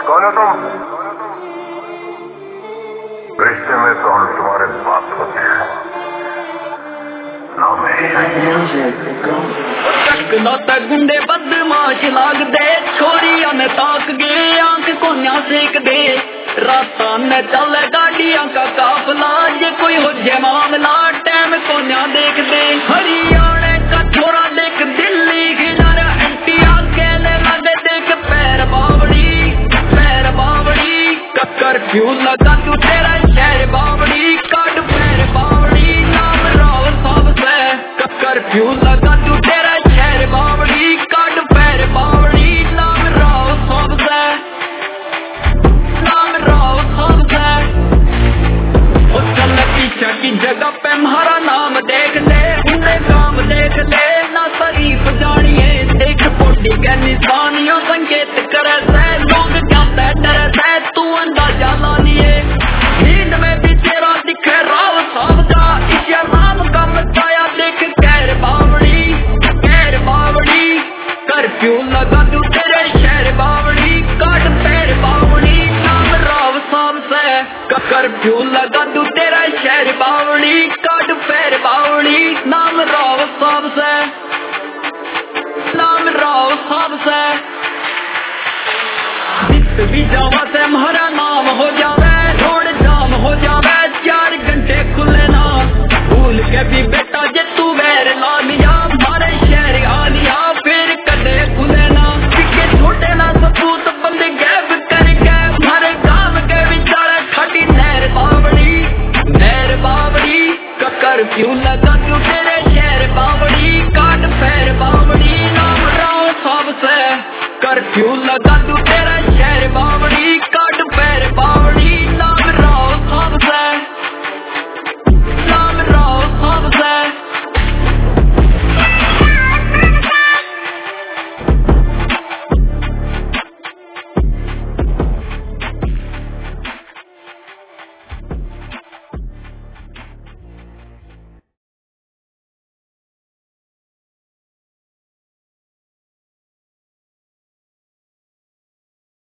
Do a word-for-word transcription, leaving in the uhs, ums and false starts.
कौन हो तुम? रिश्ते में तो हम तुम्हारे बाप होते हैं, नाम है गुंडे बदमाश लाग दे, छोरिया ने ताक गए आंख कोन्या सेक दे, रास्ता में चल गाड़िया का काफला, ये कोई हो जाए मामला टाइम कोन्या देख दे। हरियाणा का छोरा देख दिल्ली किनारे एंटिया कहने लगे देख पैर बावड़ी पैर बावड़ी, कर्फ्यू लगा तू तेरा शहर बावड़ी, काट पैर बावड़ी नाम राव साहब से, कर्फ्यू लगा तू तेरा शहर बावड़ी, काट पैर बावड़ी नाम राव साहब से, नाम राव साहब से। ओ चल पीछा की जगह पे हमारा नाम देख ले, उन्हें काम देख ले ना तारीफ जानिए, देख पोटी के निशानियों संकेत करे से, लोग क्या डरे से तू अंदाजा लानिए, नींद में भी तेरा दिखे राव साहब का, इस नाम का मचाया देख कैर बावड़ी कैर बावड़ी, कर्फ्यू लगा तू तेरे शहर बावड़ी, काट पैर बावड़ी नाम राव साहब से, कर्फ्यू लगा तू तेरा शहर बावड़ी, काट पैर बावड़ी नाम राव साहब से, नाम राव साहब से। भी जावा से हमारा नाम हो